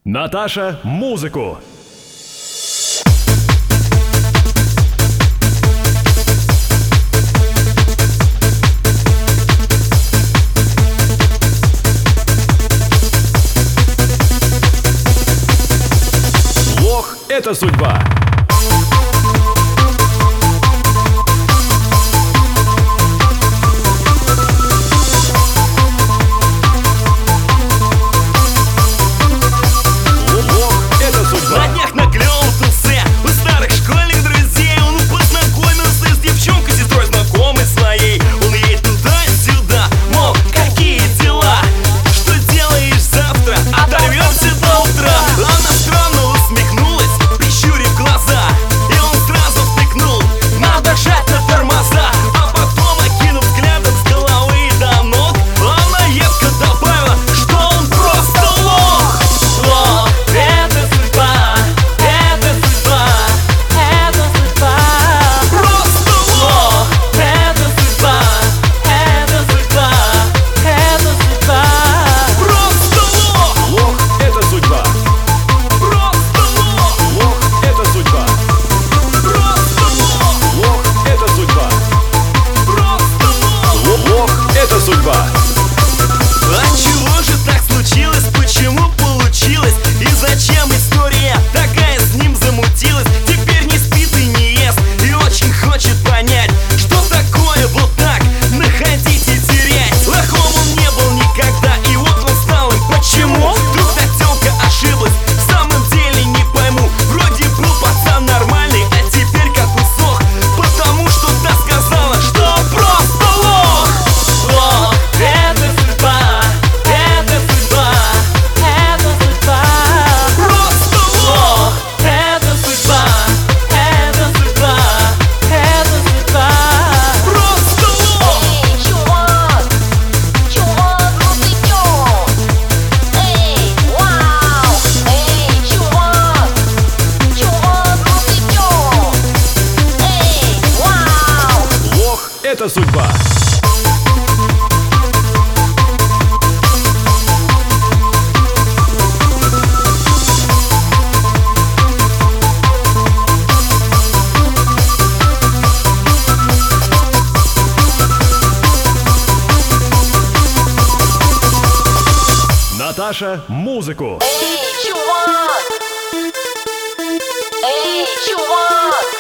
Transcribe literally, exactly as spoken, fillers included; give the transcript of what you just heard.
Наташа, музыку! Лох — это судьба. На днях наклёвался у старых школьных друзей. Он познакомился с девчонкой, сестрой знакомой своей. Он едет туда-сюда, мол, какие дела? Что делаешь завтра? Оторвёмся до утра. Она странно усмехнулась, прищурив глаза, и он сразу втыкнул: надо жать на тормоза. А потом, окинув взглядом с головы до ног, она едко добавила, что он просто лох. Лох — это судьба. А чего же так случилось? Почему получилось? И зачем история такая с ним замутилась? Теперь не спит и не ест, и очень хочет понять, что такое вот так находить и терять. Лохом он не был никогда, и вот он стал им. Почему? Вдруг та тёлка ошиблась? В самом деле не пойму. Вроде был пацан нормальный, а теперь как усох, потому что та сказала, что он просто лох. Лох — это судьба, это судьба, это судьба. Просто лох — это судьба, это судьба, это судьба. Просто лох. Эй, чувак, чувак, ну ты чё? Эй, вау! Эй, чувак, чувак, ну ты чё? Эй, вау! Лох — это судьба. Наташа, музыку! Эй, чувак! Эй, чувак!